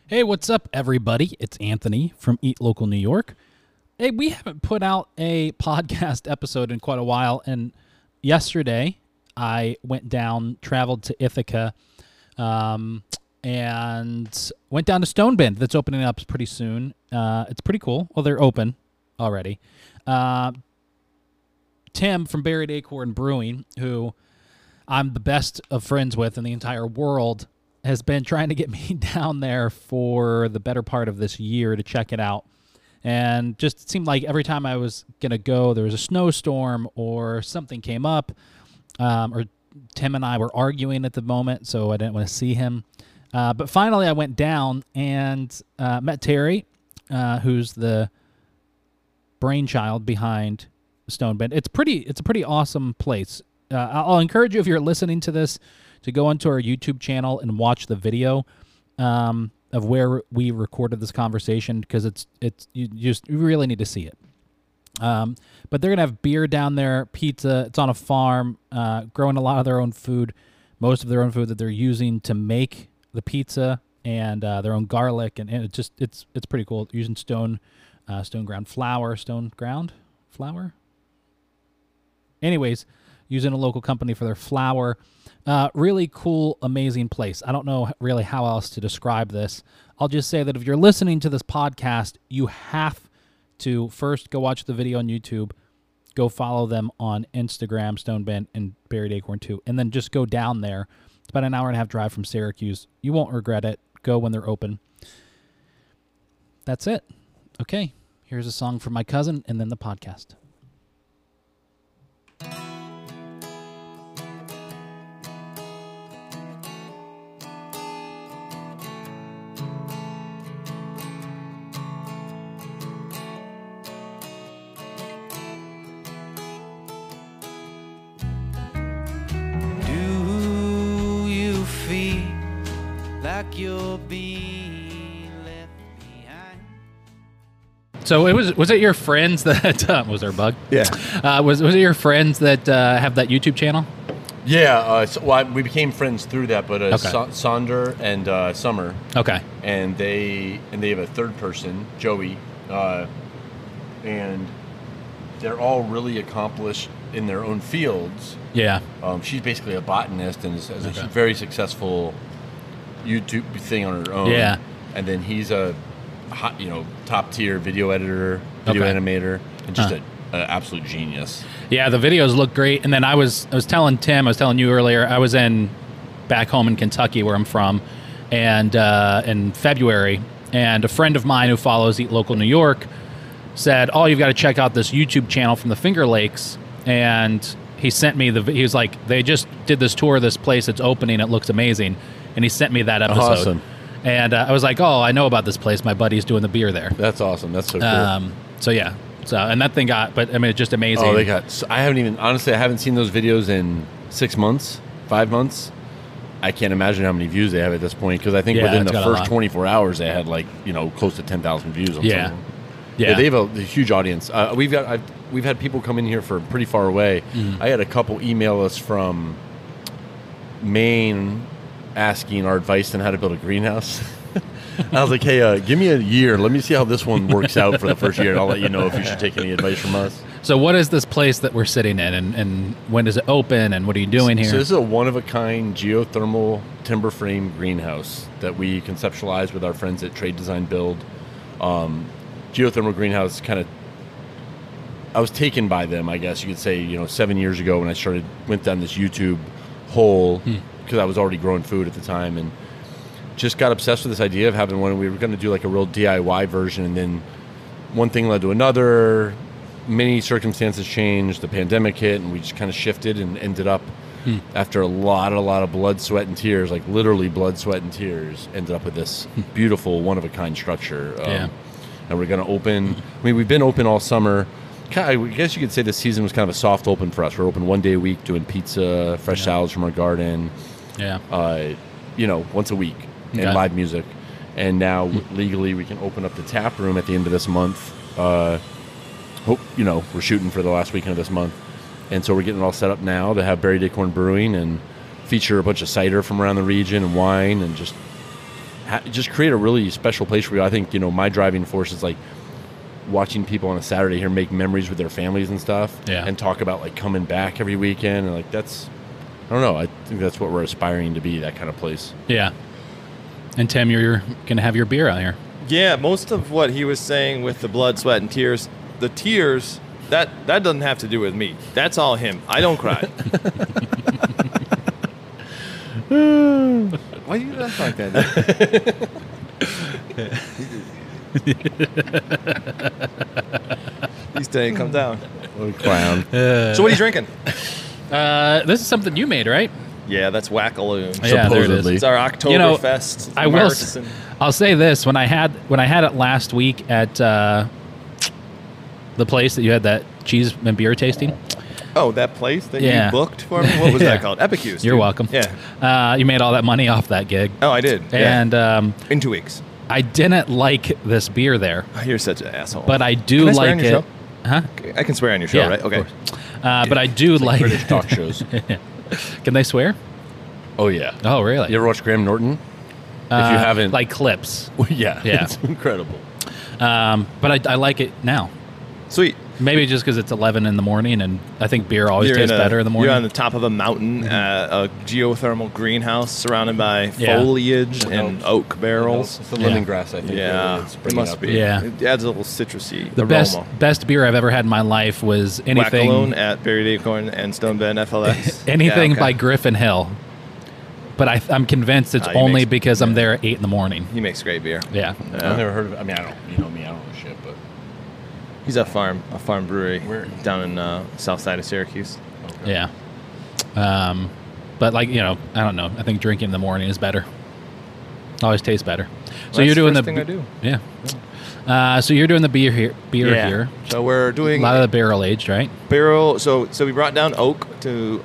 Hey, what's up, everybody? It's Anthony from Eat Local New York. Hey, we haven't put out a podcast episode in quite a while, and yesterday I went down, traveled to Ithaca, and went down to Stone Bend. That's opening up pretty soon. It's pretty cool. Well, they're open already. Tim from Buried Acorn Brewing, who I'm the best of friends with in the entire world, has been trying to get me down there for the better part of this year to check it out. And just it seemed like every time I was going to go, there was a snowstorm or something came up, or Tim and I were arguing at the moment, so I didn't want to see him. But finally I went down and met Terry, who's the brainchild behind Stone Bend. It's a pretty awesome place. I'll encourage you, if you're listening to this, to go onto our YouTube channel and watch the video of where we recorded this conversation, because you really need to see it. But they're gonna have beer down there, pizza. It's on a farm, growing a lot of their own food, most of their own food that they're using to make the pizza, and their own garlic, and it's pretty cool. Using stone ground flour. Anyways, using a local company for their flour. Really cool, amazing place. I don't know really how else to describe this. I'll just say that if you're listening to this podcast, you have to first go watch the video on YouTube, go follow them on Instagram, Stone Bend and Buried Acorn 2, and then just go down there. It's about an hour and a half drive from Syracuse. You won't regret it. Go when they're open. That's it. Okay, here's a song from my cousin and then the podcast. Like you'll be left behind. So was it your friends that was there a bug? Yeah. Was it your friends that have that YouTube channel? Yeah. We became friends through that, but Okay. Sonder and Summer. Okay. And they have a third person, Joey, and they're all really accomplished in their own fields. Yeah. She's basically a botanist and has Okay. a very successful YouTube thing on her own. Yeah. And then he's a hot, top tier video editor, video Okay. animator, and just an absolute genius. Yeah, the videos look great. And then I was telling Tim, I was telling you earlier, I was back home in Kentucky where I'm from, and in February, and a friend of mine who follows Eat Local New York said, "Oh, you've got to check out this YouTube channel from the Finger Lakes." And he sent me he was like, "They just did this tour of this place. It's opening. It looks amazing." And he sent me that episode. Awesome. And I was like, "Oh, I know about this place. My buddy's doing the beer there." That's awesome. That's so cool. So yeah. So, and that thing it's just amazing. Oh, I haven't seen those videos in 6 months, 5 months. I can't imagine how many views they have at this point, because I think within the first 24 hours they had close to 10,000 views on some of them. Yeah. They have a huge audience. We've had people come in here from pretty far away. Mm-hmm. I had a couple email us from Maine asking our advice on how to build a greenhouse. I was like, hey, give me a year. Let me see how this one works out for the first year, and I'll let you know if you should take any advice from us. So what is this place that we're sitting in, and when does it open, and what are you doing here? So this is a one-of-a-kind geothermal timber frame greenhouse that we conceptualized with our friends at Trade Design Build. Geothermal greenhouse I was taken by them, I guess you could say, 7 years ago when I went down this YouTube hole, because I was already growing food at the time, and just got obsessed with this idea of having one. We were going to do like a real DIY version, and then one thing led to another. Many circumstances changed. The pandemic hit, and we just kind of shifted and ended up, after a lot of blood, sweat, and tears, like literally blood, sweat, and tears, ended up with this beautiful one-of-a-kind structure. And we're going to open. We've been open all summer. I guess you could say this season was kind of a soft open for us. We're open one day a week, doing pizza, fresh salads from our garden. Yeah. Once a week, and live music. And now legally we can open up the tap room at the end of this month. We're shooting for the last weekend of this month. And so we're getting it all set up now to have Buried Acorn Brewing and feature a bunch of cider from around the region and wine, and just just create a really special place for you. I think, my driving force is like watching people on a Saturday here make memories with their families and stuff, and talk about like coming back every weekend, and like that's, I don't know, I think that's what we're aspiring to be, that kind of place. Yeah. And Tim, you're gonna have your beer out here. Yeah, most of what he was saying with the blood, sweat, and tears, the tears, that doesn't have to do with me. That's all him. I don't cry. Why you not like that? He's saying, come down. What a clown. So what are you drinking? This is something you made, right? Yeah, that's Wackaloon. Yeah, there it is. Supposedly. It's our Oktoberfest. I will. I'll say this: when I had it last week at the place that you had that cheese and beer tasting. Oh, that place that Yeah. you booked for me? What was Yeah. that called? Epicuse. You're dude. welcome. Yeah. You made all that money off that gig. Oh, I did. And in 2 weeks. I didn't like this beer there, Oh, you're such an asshole. but I do Can I swear like on your it. Huh? I can swear on your show, Yeah, right? of Okay. course. But I do like. British talk shows. Can they swear? Oh, yeah. Oh, really? You ever watch Graham Norton? If you haven't. like clips. Yeah. Yeah. It's incredible. But I like it now. Sweet. Maybe just because it's 11 in the morning, and I think beer always tastes better in the morning. You're on the top of a mountain, a geothermal greenhouse surrounded by Yeah. foliage It and helps. oak barrels. It's the Yeah. lemongrass, I think. Yeah, It's it bringing must up. be. Yeah. It adds a little citrusy The aroma. best beer I've ever had in my life was anything Wackaloon at Buried Acorn and Stone Bend FLX. anything Yeah, okay. by Griffin Hill. But I'm convinced it's he only makes- because I'm there at 8 in the morning. He makes great beer. Yeah. I've never heard of it. I mean, I don't know shit, but. He's a farm brewery Where? down in south side of Syracuse. Yeah. But like, I don't know. I think drinking in the morning is better. Always tastes better. So That's you're doing the the first thing I do. Yeah. So you're doing the beer here. So we're A doing lot of the barrel aged, right? barrel. So we brought down oak to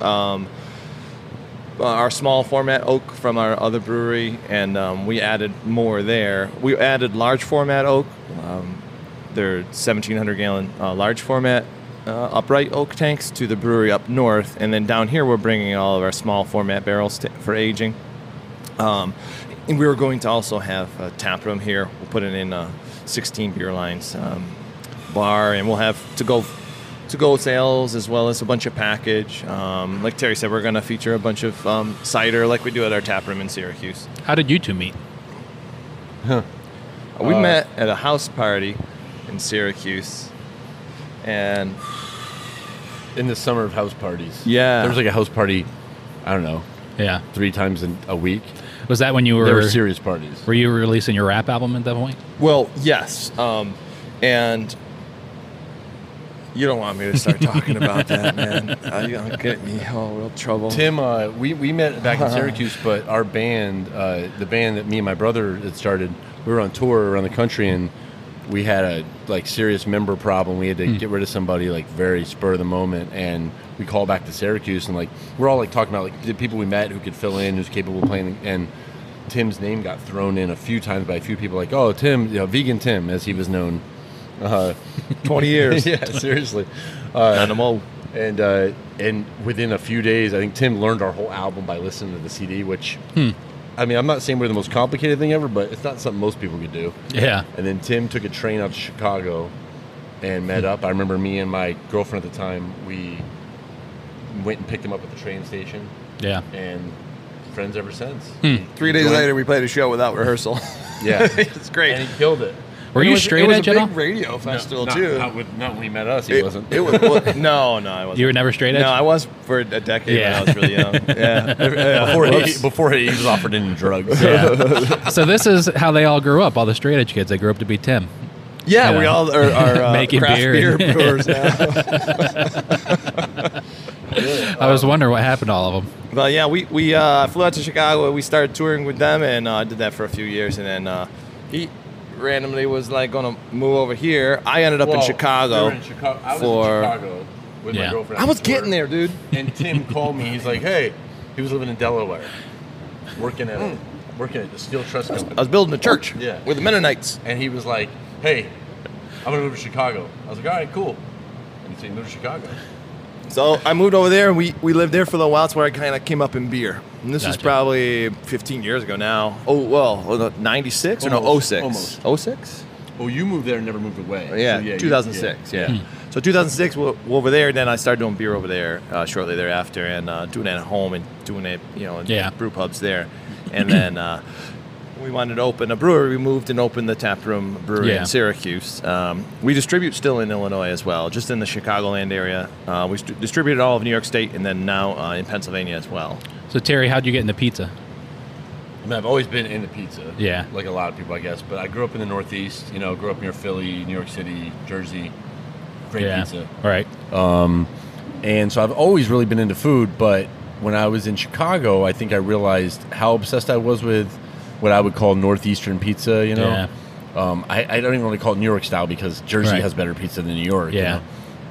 our small format oak from our other brewery, and we added more there. We added large format oak. They're 1,700 gallon large format upright oak tanks to the brewery up north, and then down here we're bringing all of our small format barrels for aging. And we were going to also have a tap room here. We'll put it in 16 beer lines bar, and we'll have to-go sales as well as a bunch of package. Like Terry said, we're going to feature a bunch of cider like we do at our tap room in Syracuse. How did you two meet? We met at a house party in Syracuse, and In the summer of house parties. Yeah. There was like a house party, I don't know, Yeah. 3 times in a week. Was that when you There were were serious parties. Were you releasing your rap album at that point? well, yes, and you don't want me to start talking about that, man. You're gonna get me all real trouble. Tim, we met back in Syracuse, but our band, the band that me and my brother had started, we were on tour around the country, and we had a serious member problem. We had to get rid of somebody very spur of the moment, and we called back to Syracuse, and we're all talking about the people we met who could fill in, who's capable of playing, and Tim's name got thrown in a few times by a few people, oh, Tim, Vegan Tim, as he was known. 20 years. Yeah, seriously. Animal. And within a few days, I think Tim learned our whole album by listening to the CD, which, I mean, I'm not saying we're the most complicated thing ever, but it's not something most people could do. Yeah. And then Tim took a train out to Chicago and met up. I remember me and my girlfriend at the time, we went and picked him up at the train station, Yeah. and friends ever since. 3 days later, we played a show without rehearsal. Yeah. It's great. And he killed it. Were you straight edge It at was all? a big radio festival not, too. Not when he met us, he wasn't. It was no, I wasn't. You were never straight edge? No, I was for a decade Yeah. when I was really young. Yeah. before he was offered any drugs. Yeah. So this is how they all grew up. All the straight edge kids, they grew up to be Tim. Yeah, Yeah. we all are Making craft beer. beer brewers now. I was wondering what happened to all of them. But yeah, we flew out to Chicago. We started touring with them, and did that for a few years. And then he randomly was going to move over here. I ended up in Chicago. I was in Chicago with Yeah. my girlfriend. I was on tour. getting there, dude. And Tim called me. He's like, "Hey," he was living in Delaware, working at the steel truss company. I was building a church Yeah. with the Mennonites. And he was like, "Hey, I'm gonna move to Chicago." I was like, "All right, cool." And so he moved to Chicago. So I moved over there, and we lived there for a little while. It's where I kind of came up in beer. And this was Gotcha. probably 15 years ago now. Oh, well, 96 or no, Almost, 06? almost. 06? Well, you moved there and never moved away. Yeah, So, 2006, yeah. So 2006, we're over there, and then I started doing beer over there shortly thereafter, and doing it at home and doing it, in Yeah. brew pubs there. And then we wanted to open a brewery. We moved and opened the Tap Room Brewery Yeah. in Syracuse. We distribute still in Illinois as well, just in the Chicagoland area. We distributed all of New York State, and then now in Pennsylvania as well. So Terry, how'd you get into pizza? I mean, I've always been into pizza. Yeah. Like a lot of people, I guess. But I grew up in the Northeast. Grew up near Philly, New York City, Jersey. Great Yeah. pizza. Right. And so I've always really been into food. But when I was in Chicago, I think I realized how obsessed I was with what I would call Northeastern pizza, Yeah. I don't even really call it New York style because Jersey Right. has better pizza than New York. Yeah.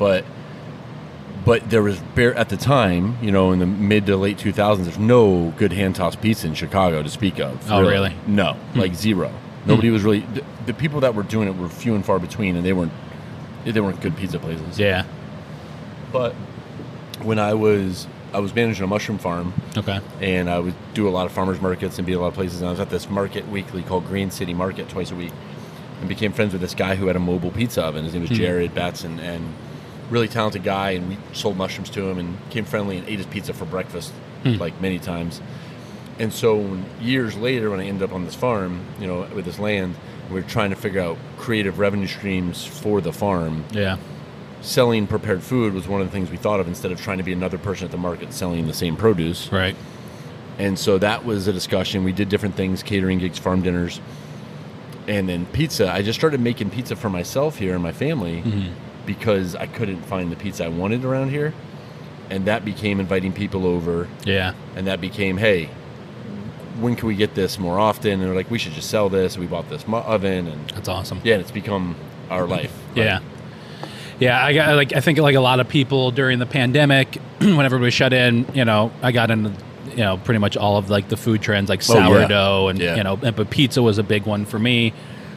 But there was at the time, in the mid to late 2000s, there's no good hand tossed pizza in Chicago to speak of. Oh, really? No, like zero. Nobody was really. The people that were doing it were few and far between, and they weren't good pizza places. Yeah. But when I was managing a mushroom farm, Okay. and I would do a lot of farmers markets and be at a lot of places. And I was at this market weekly called Green City Market twice a week, and became friends with this guy who had a mobile pizza oven. His name was Jared Batson, and really talented guy. And we sold mushrooms to him and became friendly and ate his pizza for breakfast like many times. And so years later, when I ended up on this farm, with this land, we were trying to figure out creative revenue streams for the farm. Yeah. Selling prepared food was one of the things we thought of instead of trying to be another person at the market selling the same produce. Right. And so that was a discussion. We did different things, catering gigs, farm dinners, and then pizza. I just started making pizza for myself here and my family because I couldn't find the pizza I wanted around here. And that became inviting people over. Yeah. And that became, hey, when can we get this more often? And they're like, we should just sell this. We bought this oven. And That's awesome. yeah, and it's become our life. Yeah. Yeah, I think like a lot of people during the pandemic, when everybody was shut in, I got into pretty much all of like the food trends like Oh, yeah. sourdough and Yeah. but pizza was a big one for me.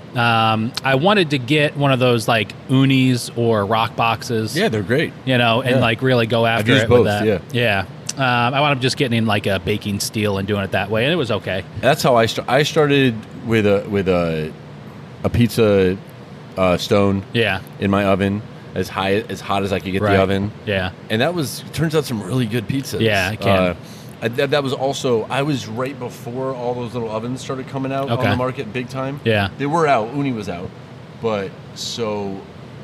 I wanted to get one of those like unis or rock boxes. Yeah, they're great. And Yeah. like really go after used it both, with that. yeah. Yeah. I wound up just getting in like a baking steel and doing it that way, and it was okay. That's how I started with a pizza stone Yeah. in my oven, as hot as I could get Right. the oven. Yeah. And that turns out some really good pizzas. Yeah, it can. That was also, I was right before all those little ovens started coming out Okay. on the market big time. Yeah. They were out, Uni was out. But so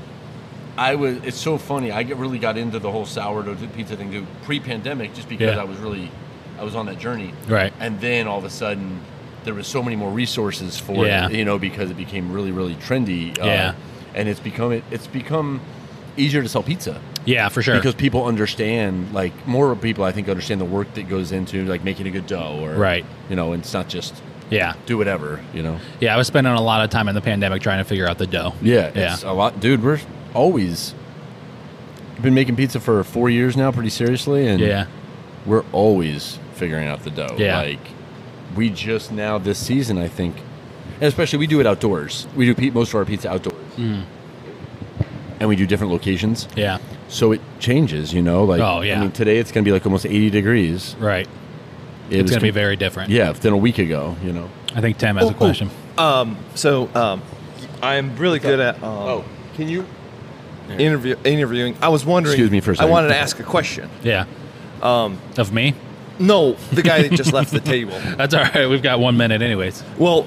it's so funny. I really got into the whole sourdough pizza thing too, pre-pandemic, just because Yeah. I was on that journey. Right. And then all of a sudden there was so many more resources for Yeah. it, because it became really, really trendy. Yeah. And it's become easier to sell pizza Yeah, for sure. because people understand, like more people I think understand the work that goes into like making a good dough or Right. and it's not just Yeah. do whatever. Yeah, I was spending a lot of time in the pandemic trying to figure out the dough. Yeah, Yeah. it's a lot, dude. We're always been making pizza for 4 years now, pretty seriously, and Yeah. we're always figuring out the dough. Yeah. Like we just now this season, I think, and especially we do it outdoors. We do most of our pizza outdoors, and we do different locations, Yeah. so it changes. Like Oh, yeah. I mean, today it's gonna be like almost 80 degrees. Right. It It's was going to be com- very different. yeah than a week ago. I think Tim has a question. So I'm really good at can you? interviewing. I was wondering. Excuse me for a I second. wanted to ask a question. Yeah. Of me? No, the guy that just left the table. That's all right. We've got 1 minute anyways. Well,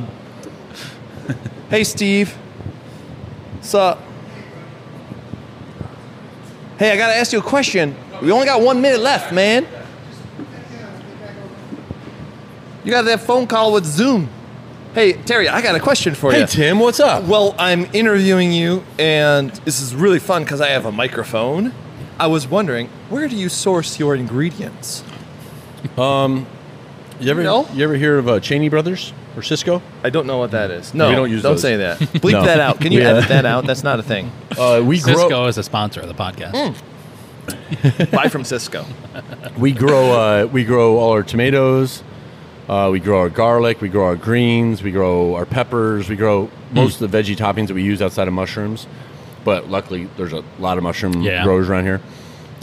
hey, Steve. Sup? Hey, I got to ask you a question. We only got 1 minute left, man. You got that phone call with Zoom. Hey, Terry, I got a question for Hey you. Tim, what's up? Well, I'm interviewing you, and this is really fun because I have a microphone. I was wondering, where do you source your ingredients? You ever No? hear of Cheney Brothers or Cisco? I don't know what that is. No, We don't use don't those. say that. Bleep No. that out. Can you Yeah. edit that out? That's not a thing. We Cisco grow is a sponsor of the podcast. Buy from Cisco. we grow all our tomatoes. We grow our garlic. We grow our greens. We grow our peppers. We grow most of the veggie toppings that we use outside of mushrooms. But luckily, there's a lot of mushroom Yeah. growers around here.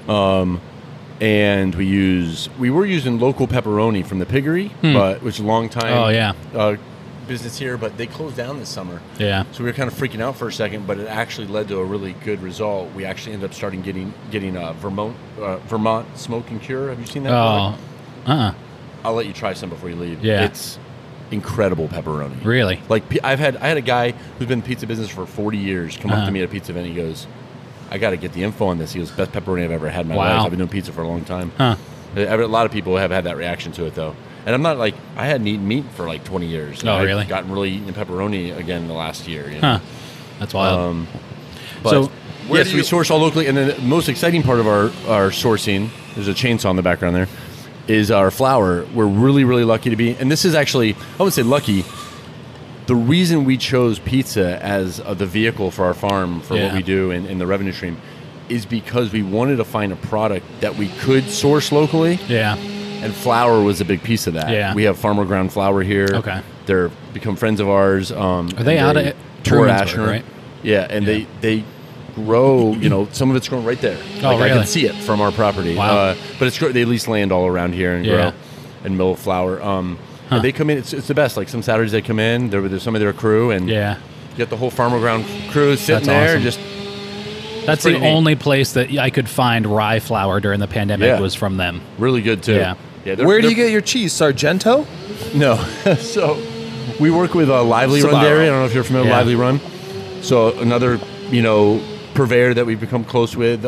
And we were using local pepperoni from the Piggery, but which is a long time. Oh, yeah. Business here, but they closed down this summer. Yeah. So we were kind of freaking out for a second, but it actually led to a really good result. We actually ended up starting getting Vermont Smoke and Cure. Have you seen that? Oh, product? I'll let you try some before you leave. Yeah. It's incredible pepperoni. really? Like I had a guy who's been in the pizza business for 40 years come up to me at a pizza event. He goes, "I got to get the info on this." He goes, "Best pepperoni I've ever had in my Wow. life. I've been doing pizza for a long time." Huh. A lot of people have had that reaction to it though. And I'm not like, I hadn't eaten meat for like 20 years. Oh, I've really? gotten really eating pepperoni again the last year. You know? Huh. That's wild. But So, yes, we source all locally. And then the most exciting part of our sourcing, there's a chainsaw in the background there, is our flour. We're really, really lucky to be, and this is actually, I wouldn't say lucky, the reason we chose pizza as the vehicle for our farm, for what we do and the revenue stream, is because we wanted to find a product that we could source locally. yeah. And flour was a big piece of that. Yeah. We have farmer ground flour here. Okay. They're become friends of ours. Are they out of Trumansburg, right? Yeah, and they grow, some of it's grown right there. Oh, I really? can see it from our property. Wow. But they at least land all around here and grow and mill flour. And they come in, it's the best. Like some Saturdays they come in, there's some of their crew, and Yeah. you get the whole farmer ground crew sitting That's there. awesome. Just That's the pretty neat. only place that I could find rye flour during the pandemic Yeah. was from them. really good too. Yeah. Where do you get your cheese? Sargento? No. So we work with Lively Run Sbarro. Dairy. I don't know if you're familiar with Yeah. Lively Run. So another, purveyor that we've become close with.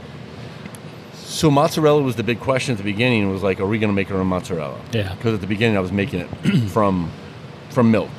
So mozzarella was the big question at the beginning. It was like, are we going to make our own mozzarella? Yeah. Because at the beginning I was making it from milk.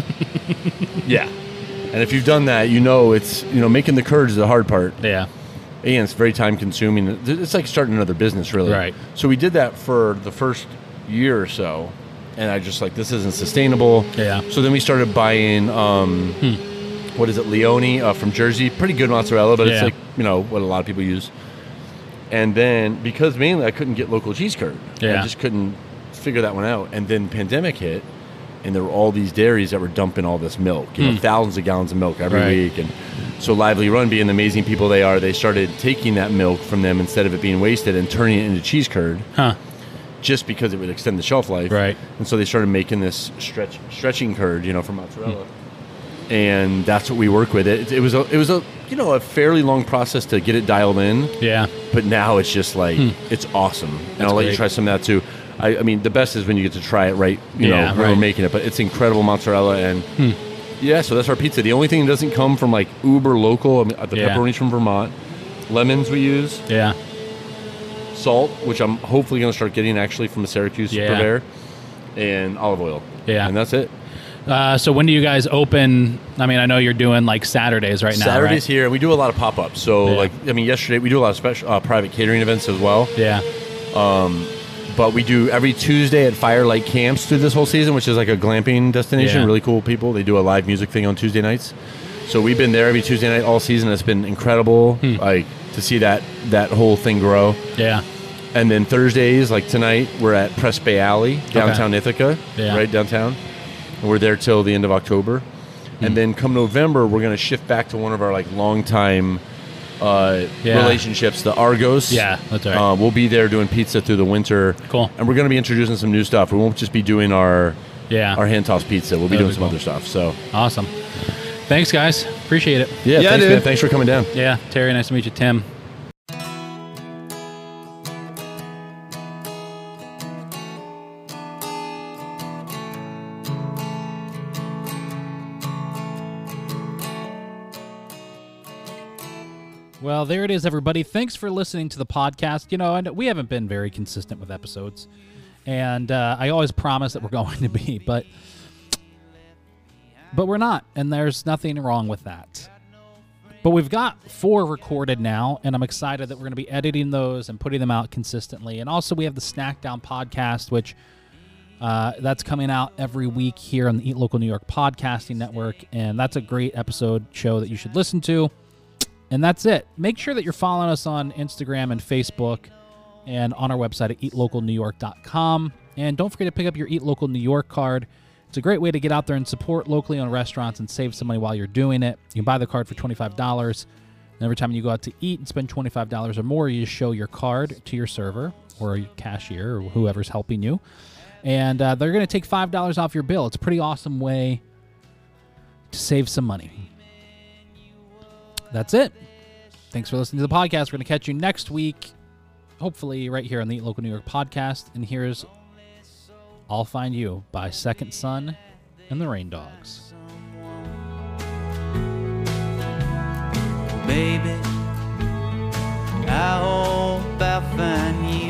Yeah. And if you've done that, it's, making the curds is the hard part. Yeah. And it's very time consuming. It's like starting another business, really. Right. So we did that for the first year or so, and I just like, this isn't sustainable. Yeah. So then we started buying, what is it, Leone from Jersey. Pretty good mozzarella, but it's Yeah. like, what a lot of people use. And then, because mainly I couldn't get local cheese curd. Yeah. I just couldn't figure that one out. And then pandemic hit, and there were all these dairies that were dumping all this milk, thousands of gallons of milk every Right. week. And so Lively Run, being the amazing people they are, they started taking that milk from them instead of it being wasted and turning it into cheese curd, Huh. just because it would extend the shelf life. Right. And so they started making this stretching curd, for mozzarella. And that's what we work with. It was a fairly long process to get it dialed in. Yeah. But now it's just like, it's awesome. And I'll let you great. try some of that too. I mean, the best is when you get to try it right, Yeah, when we're right. making it. But it's incredible mozzarella. And yeah, so that's our pizza. The only thing that doesn't come from like uber local, the Yeah. pepperoni's from Vermont. Lemons we use. Yeah. Salt, which I'm hopefully going to start getting actually from the Syracuse Yeah. purveyor. And olive oil. Yeah. And that's it. So when do you guys open? I mean, I know you're doing like Saturdays right now, Saturdays right? here, and we do a lot of pop-ups. So, Yeah. yesterday we do a lot of special private catering events as well. Yeah. But we do every Tuesday at Firelight Camps through this whole season, which is like a glamping destination. Yeah. Really cool people. They do a live music thing on Tuesday nights. So we've been there every Tuesday night all season. It's been incredible, like to see that whole thing grow. Yeah. And then Thursdays, like tonight, we're at Press Bay Alley, downtown Ithaca, Yeah. right downtown. And we're there till the end of October. And then come November, we're going to shift back to one of our like longtime relationships, the Argos. Yeah, that's right. We'll be there doing pizza through the winter. Cool. And we're going to be introducing some new stuff. We won't just be doing our Yeah. hand tossed pizza. We'll be That'd doing be some cool. other stuff. So Awesome. Thanks, guys. Appreciate it. yeah, Yeah, thanks, dude. man. Thanks for coming down. Yeah. Terry, nice to meet you. Tim. Well, there it is, everybody. Thanks for listening to the podcast. And we haven't been very consistent with episodes, and I always promise that we're going to be, but we're not, and there's nothing wrong with that. But we've got 4 recorded now, and I'm excited that we're going to be editing those and putting them out consistently. And also, we have the Snack Down podcast, which that's coming out every week here on the Eat Local New York podcasting network, and that's a great episode show that you should listen to. And that's it. Make sure that you're following us on Instagram and Facebook and on our website at eatlocalnewyork.com. And don't forget to pick up your Eat Local New York card. It's a great way to get out there and support locally owned restaurants and save some money while you're doing it. You can buy the card for $25. And every time you go out to eat and spend $25 or more, you just show your card to your server or your cashier or whoever's helping you. And they're going to take $5 off your bill. It's a pretty awesome way to save some money. That's it. Thanks for listening to the podcast. We're going to catch you next week, hopefully right here on the Eat Local New York podcast. And here's I'll Find You by Second Son and the Rain Dogs. Baby, I hope I find you.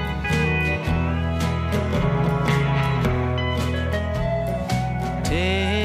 Take